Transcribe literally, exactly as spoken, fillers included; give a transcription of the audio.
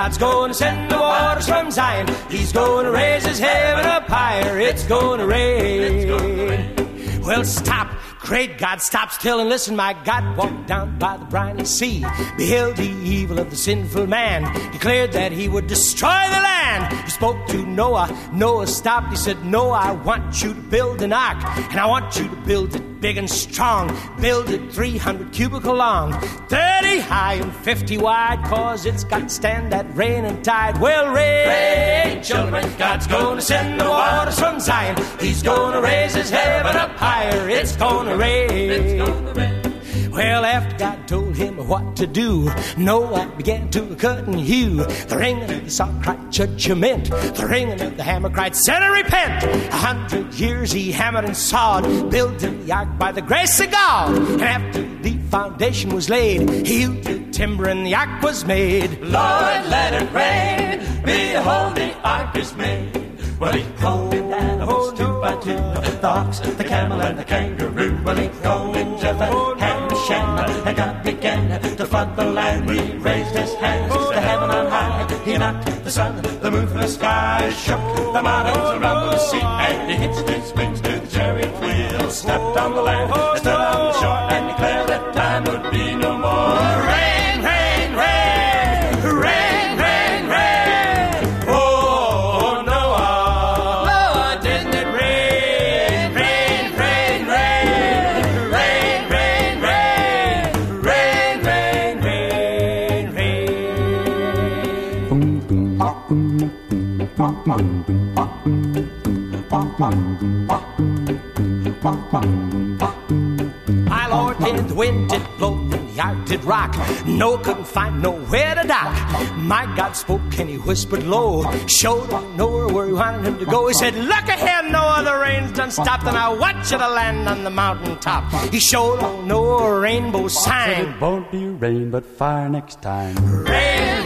God's gonna send the waters from Zion. He's gonna raise his heaven up higher. It's gonna rain. Well, stop. Great God, stop still and listen. My God walked down by the briny sea, beheld the evil of the sinful man, declared that he would destroy the land. He spoke to Noah. Noah stopped. He said, Noah, I want you to build an ark, and I want you to build it big and strong. Build it three hundred cubical long, thirty high and fifty wide, cause it's got to stand that rain and tide. Well, rain, rain, children, God's gonna send the waters from Zion. He's gonna raise his heaven up higher. It's gonna rain. It's gonna rain. Well, after God told him what to do, Noah began to cut and hew. The ringing of the saw cried judgment. The ringing of the hammer cried, sinner, repent. A hundred years he hammered and sawed, building the ark by the grace of God. And after the foundation was laid, he hewed the timber and the ark was made. Lord, let it rain. Behold, the ark is made. Well, he called in animals two by two, the ox, the camel, and the kangaroo. Well, he called into the Ham Shem, and God began to flood the land. He raised his hands to heaven on high. He knocked the sun, the moon from the sky, shook the mountains around the sea, and he hitched his wings to the chariot wheel, stepped on the land, stood on the shore, and declared that time would be no more. Rain, rain, rain, rain, rain, rain. Oh, Noah, Lord, didn't it rain, rain, rain, rain, rain, rain, rain, rain, rain, rain, rain. My Lord, did the wind did blow and the ark did rock. Noah couldn't find nowhere to dock. My God spoke and he whispered low, showed on Noah where he wanted him to go. He said, look ahead, Noah, the rain's done stopped, and I want you to land on the mountain top. He showed on Noah a rainbow sign. It won't be rain but fire next time. Rain,